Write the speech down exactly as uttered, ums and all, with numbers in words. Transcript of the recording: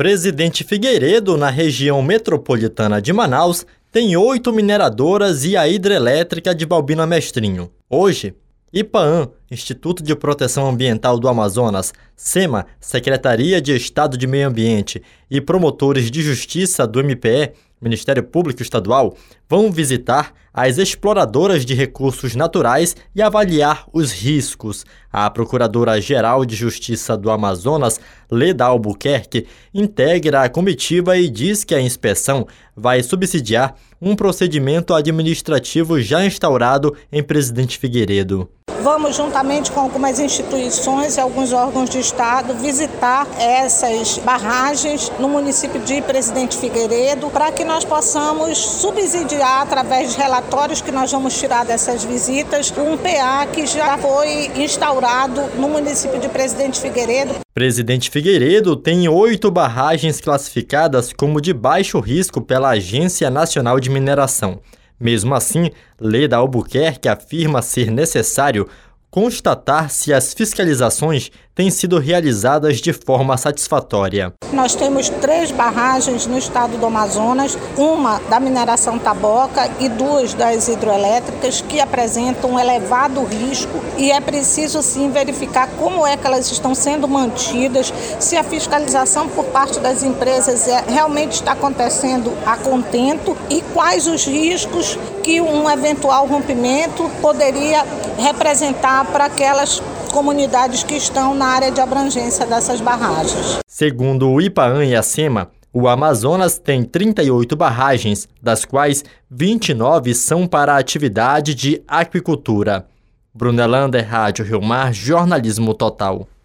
Presidente Figueiredo, na região metropolitana de Manaus, tem oito mineradoras e a hidrelétrica de Baubina Mestrinho. Hoje, IPAAM, Instituto de Proteção Ambiental do Amazonas, SEMA, Secretaria de Estado de Meio Ambiente e promotores de justiça do M P E, Ministério Público Estadual, vão visitar as exploradoras de recursos naturais e avaliar os riscos. A Procuradora-Geral de Justiça do Amazonas, Leda Albuquerque, integra a comitiva e diz que a inspeção vai subsidiar um procedimento administrativo já instaurado em Presidente Figueiredo. Vamos, juntamente com algumas instituições e alguns órgãos de Estado, visitar essas barragens no município de Presidente Figueiredo para que nós possamos subsidiar, através de relatórios que nós vamos tirar dessas visitas, um P A que já foi instaurado no município de Presidente Figueiredo. Presidente Figueiredo tem oito barragens classificadas como de baixo risco pela Agência Nacional de Mineração. Mesmo assim, Leda Albuquerque afirma ser necessário constatar se as fiscalizações têm sido realizadas de forma satisfatória. Nós temos três barragens no estado do Amazonas, uma da mineração Taboca e duas das hidroelétricas, que apresentam um elevado risco, e é preciso sim verificar como é que elas estão sendo mantidas, se a fiscalização por parte das empresas é, realmente está acontecendo a contento e quais os riscos que um eventual rompimento poderia representar para aquelas comunidades que estão na área de abrangência dessas barragens. Segundo o IPAAM e a SEMA, o Amazonas tem trinta e oito barragens, das quais vinte e nove são para a atividade de aquicultura. Brunelander, Rádio Rio Mar, Jornalismo Total.